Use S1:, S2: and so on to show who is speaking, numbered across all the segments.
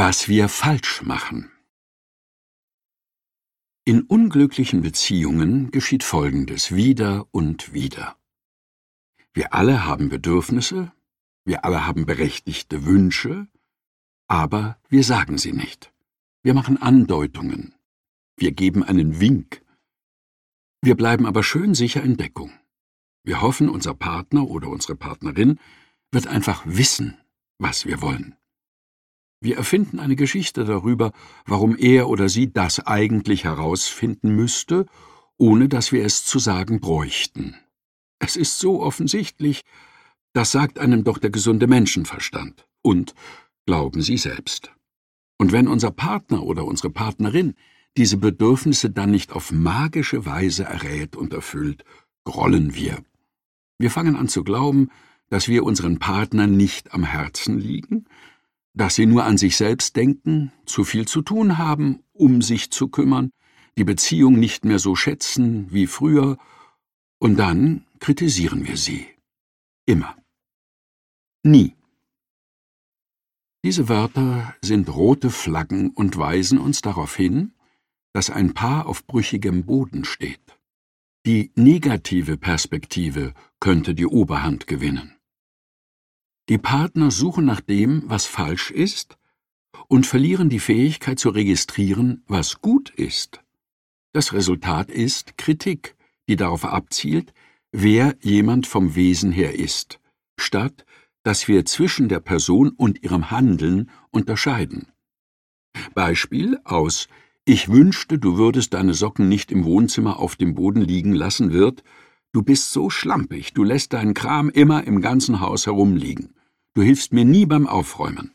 S1: Was wir falsch machen. In unglücklichen Beziehungen geschieht Folgendes wieder und wieder. Wir alle haben Bedürfnisse, wir alle haben berechtigte Wünsche, aber wir sagen sie nicht. Wir machen Andeutungen. Wir geben einen Wink. Wir bleiben aber schön sicher in Deckung. Wir hoffen, unser Partner oder unsere Partnerin wird einfach wissen, was wir wollen. Wir erfinden eine Geschichte darüber, warum er oder sie das eigentlich herausfinden müsste, ohne dass wir es zu sagen bräuchten. Es ist so offensichtlich, das sagt einem doch der gesunde Menschenverstand. Und glauben Sie selbst. Und wenn unser Partner oder unsere Partnerin diese Bedürfnisse dann nicht auf magische Weise errät und erfüllt, grollen wir. Wir fangen an zu glauben, dass wir unseren Partner nicht am Herzen liegen, dass sie nur an sich selbst denken, zu viel zu tun haben, um sich zu kümmern, die Beziehung nicht mehr so schätzen wie früher, und dann kritisieren wir sie. Immer. Nie. Diese Wörter sind rote Flaggen und weisen uns darauf hin, dass ein Paar auf brüchigem Boden steht. Die negative Perspektive könnte die Oberhand gewinnen. Die Partner suchen nach dem, was falsch ist, und verlieren die Fähigkeit zu registrieren, was gut ist. Das Resultat ist Kritik, die darauf abzielt, wer jemand vom Wesen her ist, statt dass wir zwischen der Person und ihrem Handeln unterscheiden. Beispiel aus »Ich wünschte, du würdest deine Socken nicht im Wohnzimmer auf dem Boden liegen lassen« wird »Du bist so schlampig, du lässt deinen Kram immer im ganzen Haus herumliegen. Du hilfst mir nie beim Aufräumen.«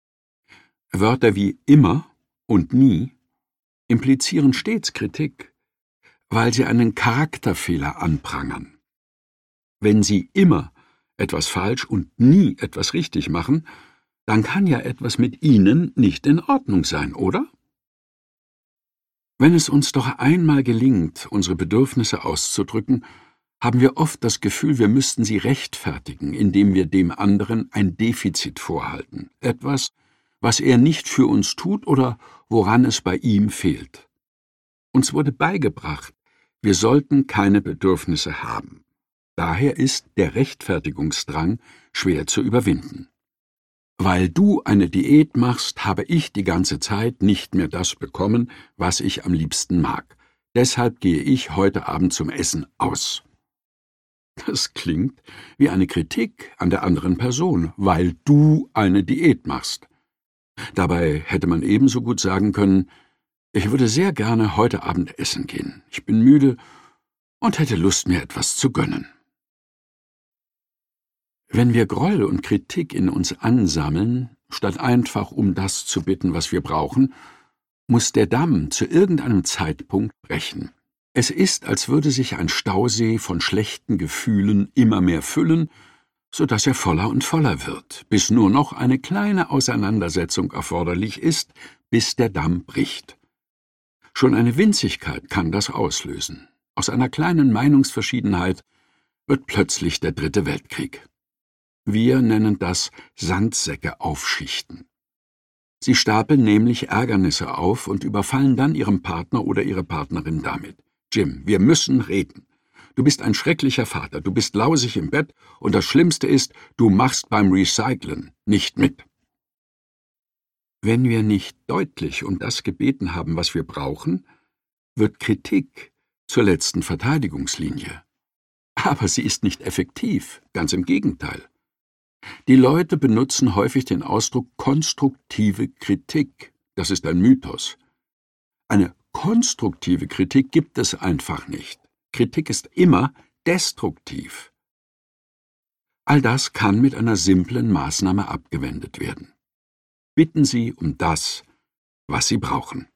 S1: Wörter wie immer und nie implizieren stets Kritik, weil sie einen Charakterfehler anprangern. Wenn sie immer etwas falsch und nie etwas richtig machen, dann kann ja etwas mit ihnen nicht in Ordnung sein, oder? Wenn es uns doch einmal gelingt, unsere Bedürfnisse auszudrücken, haben wir oft das Gefühl, wir müssten sie rechtfertigen, indem wir dem anderen ein Defizit vorhalten, etwas, was er nicht für uns tut oder woran es bei ihm fehlt. Uns wurde beigebracht, wir sollten keine Bedürfnisse haben. Daher ist der Rechtfertigungsdrang schwer zu überwinden. Weil du eine Diät machst, habe ich die ganze Zeit nicht mehr das bekommen, was ich am liebsten mag. Deshalb gehe ich heute Abend zum Essen aus. Das klingt wie eine Kritik an der anderen Person, weil du eine Diät machst. Dabei hätte man ebenso gut sagen können, ich würde sehr gerne heute Abend essen gehen. Ich bin müde und hätte Lust, mir etwas zu gönnen. Wenn wir Groll und Kritik in uns ansammeln, statt einfach um das zu bitten, was wir brauchen, muss der Damm zu irgendeinem Zeitpunkt brechen. Es ist, als würde sich ein Stausee von schlechten Gefühlen immer mehr füllen, so dass er voller und voller wird, bis nur noch eine kleine Auseinandersetzung erforderlich ist, bis der Damm bricht. Schon eine Winzigkeit kann das auslösen. Aus einer kleinen Meinungsverschiedenheit wird plötzlich der Dritte Weltkrieg. Wir nennen das Sandsäcke aufschichten. Sie stapeln nämlich Ärgernisse auf und überfallen dann ihrem Partner oder ihre Partnerin damit. »Jim, wir müssen reden. Du bist ein schrecklicher Vater, du bist lausig im Bett und das Schlimmste ist, du machst beim Recyceln nicht mit.« Wenn wir nicht deutlich um das gebeten haben, was wir brauchen, wird Kritik zur letzten Verteidigungslinie. Aber sie ist nicht effektiv, ganz im Gegenteil. Die Leute benutzen häufig den Ausdruck konstruktive Kritik. Das ist ein Mythos. Eine konstruktive Kritik gibt es einfach nicht. Kritik ist immer destruktiv. All das kann mit einer simplen Maßnahme abgewendet werden. Bitten Sie um das, was Sie brauchen.